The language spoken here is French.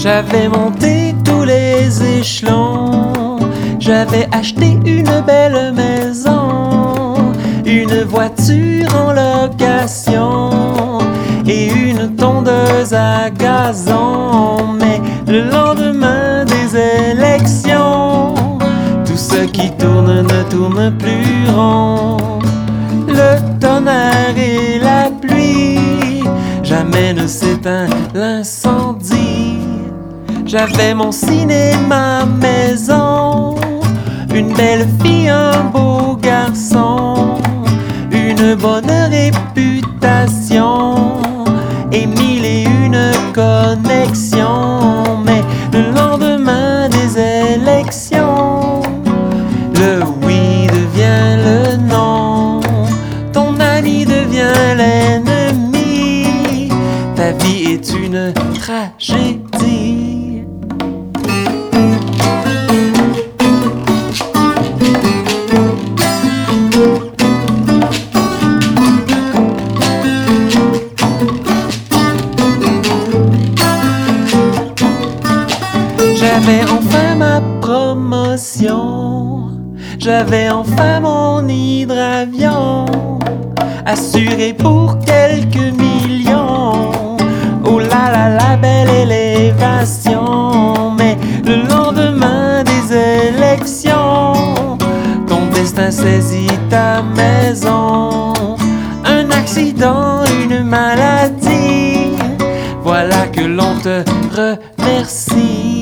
J'avais monté tous les échelons, j'avais acheté une belle maison, une voiture en location et une tondeuse à gazon. Mais le lendemain des élections, tout ce qui tourne ne tourne plus rond. Le tonnerre et la pluie, jamais ne s'éteint l'incendie. J'avais mon cinéma maison, une belle fille, un beau garçon, une bonne réputation et mille et une connexions. Mais le lendemain des élections, le oui devient le non, ton ami devient l'ennemi, ta vie est une tragédie. J'avais enfin ma promotion, j'avais enfin mon hydravion, assuré pour quelques millions. Oh là là, la belle élévation. Mais le lendemain des élections, ton destin saisit ta maison. Un accident, une maladie, voilà que l'on te remercie.